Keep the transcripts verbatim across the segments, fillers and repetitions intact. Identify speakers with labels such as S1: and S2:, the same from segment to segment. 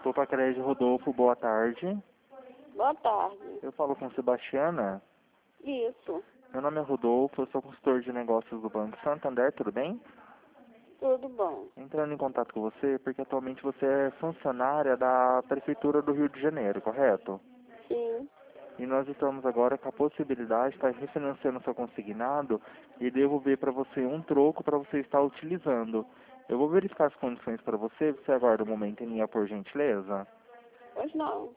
S1: Topa Crédito Rodolfo, boa tarde.
S2: Boa tarde.
S1: Eu falo com Sebastiana.
S2: Isso.
S1: Meu nome é Rodolfo, eu sou consultor de negócios do Banco Santander, tudo bem?
S2: Tudo bom.
S1: Entrando em contato com você, porque atualmente você é funcionária da Prefeitura do Rio de Janeiro, correto?
S2: Sim.
S1: E nós estamos agora com a possibilidade de estar refinanciando seu consignado e devolver para você um troco para você estar utilizando. Eu vou verificar as condições para você, você aguarda um momento em linha, por gentileza?
S2: Pois não.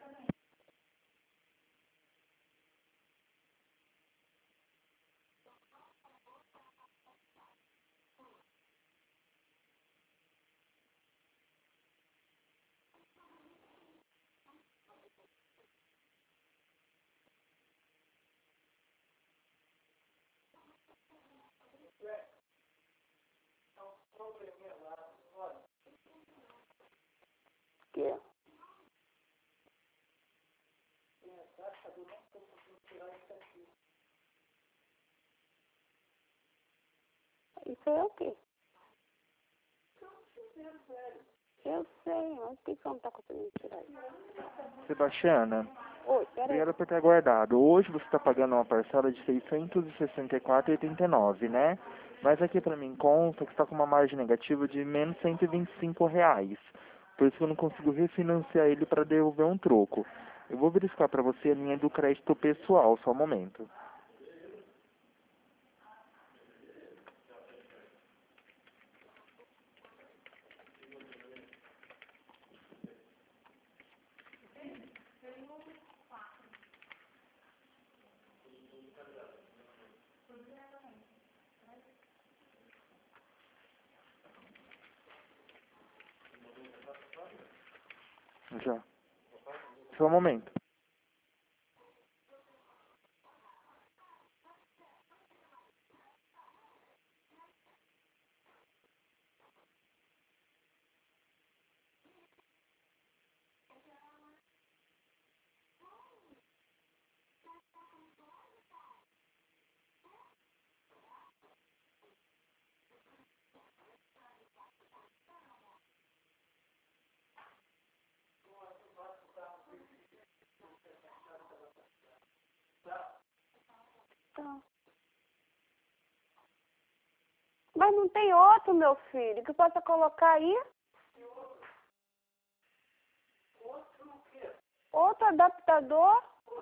S2: Que? Isso é o quê? Eu sei, mas por que você não está conseguindo tirar isso?
S1: Sebastiana,
S2: Oi, peraí.
S1: obrigado por ter aguardado. Hoje você está pagando uma parcela de seiscentos e sessenta e quatro reais e oitenta e nove centavos, né? Mas aqui para mim conta que está com uma margem negativa de menos cento e vinte e cinco reais. Por isso que eu não consigo refinanciar ele para devolver um troco. Eu vou verificar para você a linha do crédito pessoal, só um momento. Já. Só um momento.
S2: Tá. Mas não tem outro, meu filho, que possa colocar aí? Outro adaptador?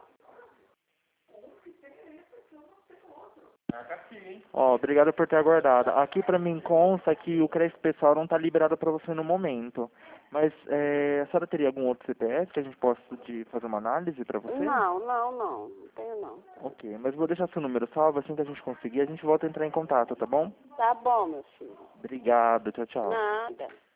S1: Ó, obrigado por ter aguardado. Aqui para mim consta que o crédito pessoal não está liberado para você no momento. Mas é, a senhora teria algum outro C P F que a gente possa de fazer uma análise para você?
S2: Não, não, não. Não tenho não.
S1: Ok, mas vou deixar seu número salvo, assim que a gente conseguir, a gente volta a entrar em contato, tá bom?
S2: Tá bom, meu filho.
S1: Obrigado, tchau, tchau.
S2: Nada.